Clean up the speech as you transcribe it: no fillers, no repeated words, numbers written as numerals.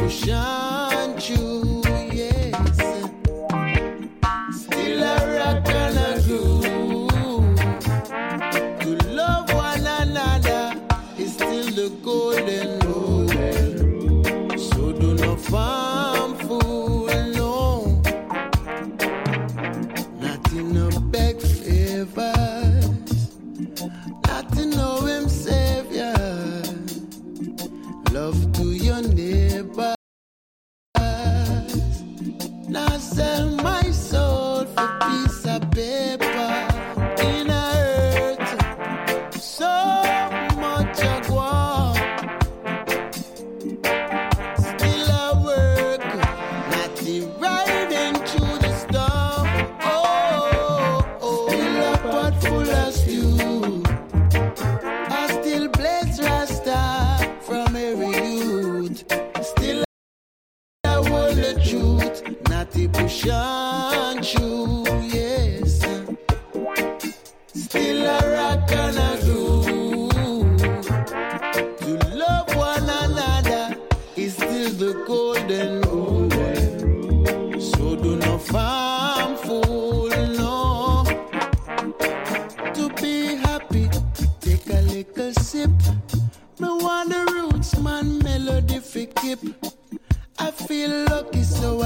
push on through, yes. Still a rock and a groove. To love one another is still the golden rule. So do not farm fool, no. Not in no beg favors, not in no him savior. Love to your neighbor. Now sell my soul for piece of paper in a earth. So much I want. Still I work, not the riding through the storm. Still a pot full of stew. I still blaze Rasta from every youth. Still I want the truth, not the push on through, yes. Still a rock and a groove. To love one another is still the golden rule. So do not farm fool, no. To be happy, take a little sip. Me want the roots man melody fi keep. I feel lucky so